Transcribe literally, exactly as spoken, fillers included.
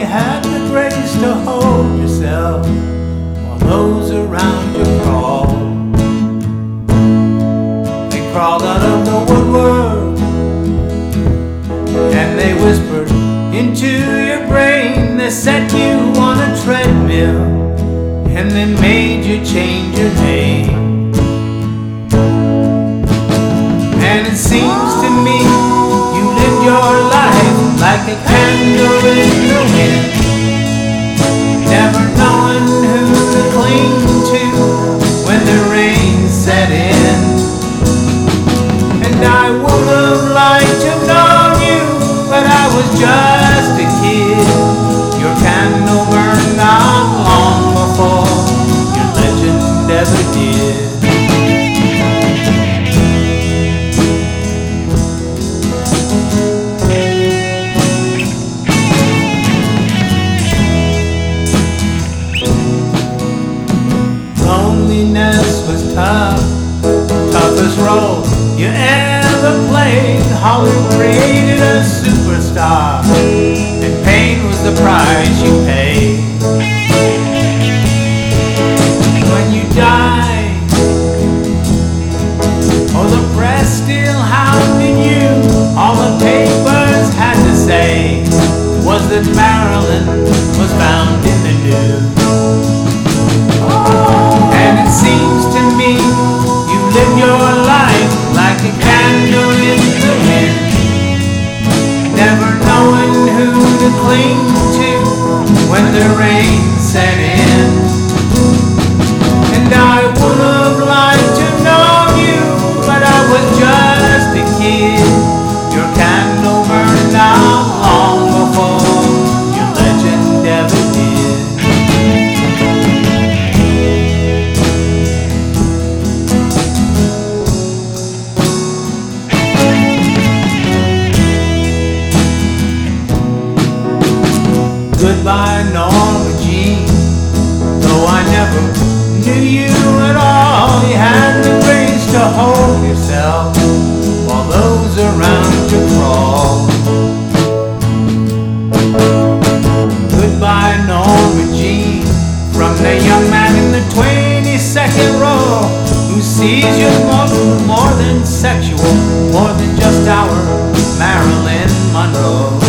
had the grace to hold yourself while those around you crawled. They crawled out of the woodwork and they whispered into your brain. They set you on a treadmill and they made you change your name. And it seems to me you lived your life like a candle in the wind, never knowing who to cling to when the rain set in. And I would have liked to know you, but I was just a kid. Your candle burned out long before your legend ever did. Loneliness was tough, toughest role you ever played. Hollywood created a superstar, and pain was the price you paid. When you died, oh, the press still hounded you. All the papers had to say was that Marilyn was found in the news. And it seems to me you live your life like a candle in the wind, never knowing who to cling to when the rain set in. And I would have liked to know you, but I was just a kid. Your candle burned out long before your legend ever did. Goodbye, Norma Jean. Though I never knew you at all, you had the grace to hold yourself while those around you crawled. Goodbye, Norma Jean, from the young man in the twenty-second row who sees you more, more than sexual, more than just our Marilyn Monroe.